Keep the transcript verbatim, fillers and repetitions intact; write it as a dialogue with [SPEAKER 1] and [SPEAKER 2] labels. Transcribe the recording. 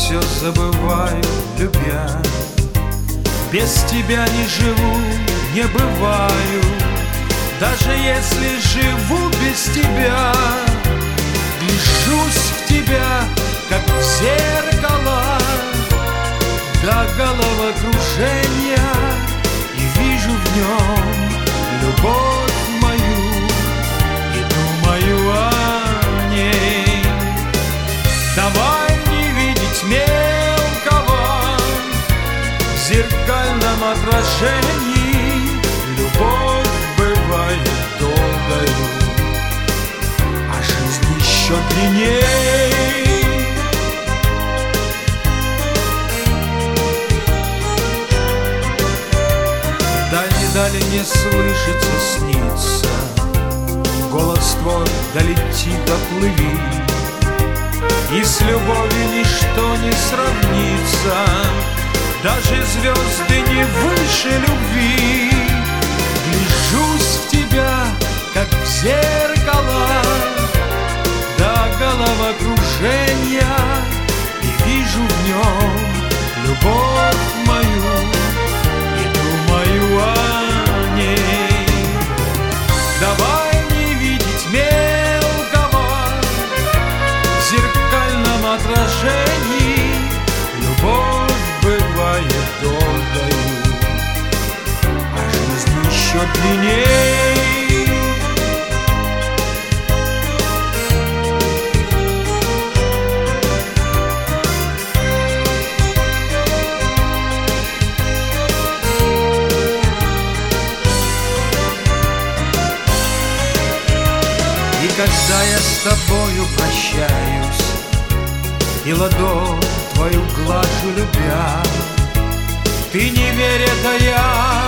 [SPEAKER 1] все забываю, любя. Без тебя не живу, не бываю. Даже если живу без тебя, гляжусь в тебя, как в зеркало, до головокружения, и вижу в нем любовь мою и думаю о ней. Давай не видеть мелкого в зеркальном отражении. Любовь бывает долгою, а жизнь еще длинней. Дали не слышится, снится, голос твой долети, доплыви, и с любовью ничто не сравнится, даже звезды не выше любви. Гляжусь в тебя, как в зеркало, до головокружения, и вижу в нем любовь мою и думаю о ней. Давай не видеть мелкого в зеркальном отражении. Любовь бывает долгою, а жизнь еще длинней. И когда я с тобою прощаюсь и ладонь твою глажу, любя, ты не верь, это я